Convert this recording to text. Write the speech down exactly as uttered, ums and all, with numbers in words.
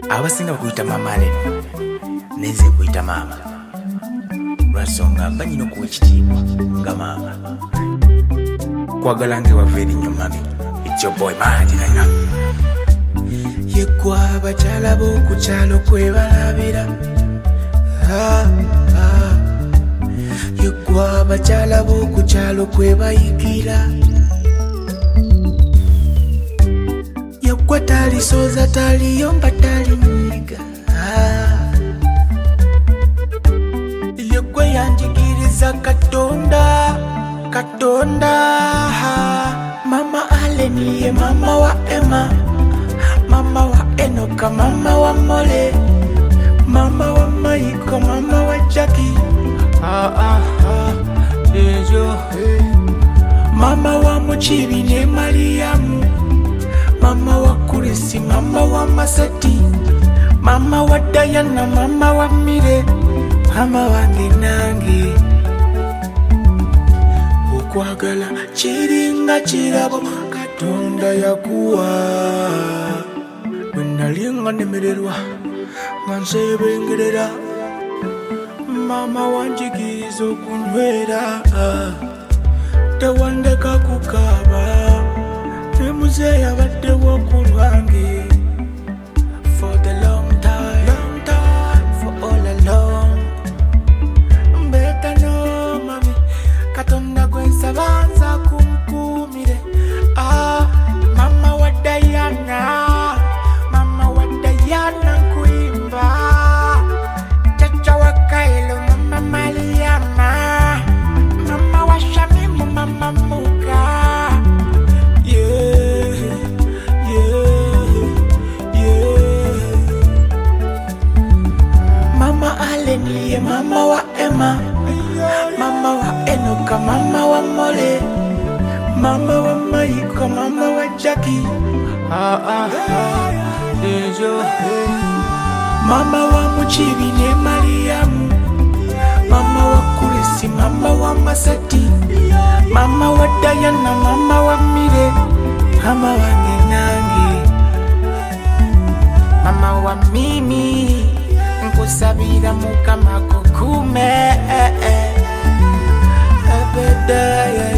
abasinga bakuyita mama Allen neze kuyita mama lwasonga mba nyina okuwa ekitiibwa nga mama kwagala ngewava erinnya mami. It's your boy Manji Naina. Yegwa abakyala b'oku kyalo kwebalabira, ah, ah. Yegwa abakyala b'oku kyalo kwebayigira, yegwa talisoza taliyomba talinyiga, ah. Yegwa yanjigiriza Katonda Katonda, Mama Allen ye mama wa Emma, mama wa Enoka, mama wa Mole, mama wa Maiko, mama wa Jackie, ah ah ah, ejo, mama wa Muchibi ne Mariamu, mama wa Kurisi, mama wa Maseti, mama wa Diana, mama wa Mire, mama wa Nginangi. Kwagala chiringa chirabo Katonda yakuwa, bwenalinga nemererwa nga nsebengerera, mama wanjigiriza okunywera, tewandeka kukaba, ne muzeeyi abaddewo ku lwange for the long time, long time, for all along. Mbeta no mami Katonda gwensabanza kumkumire, ah, mama wa Diana, mama wa Diana nkuimba, chacha wa Kailo, mama Mariama, mama wa Shamimu, mama Muka, yeah, yeah, yeah. Mama Allen ye mama wa Emma, mama wa Enoka, mama wa Mole, mama wa Maiko, mama wa Jackie, ah ah ah, ejo, mama wa Muchibi ne Mariamu, mama wa Kurisi, mama wa Maseti, mama wa Diana, mama wa Mire, mama wa Nginangi, mama wa Mimi, nkusabira Mukama kukume, eh, eh. Bedaya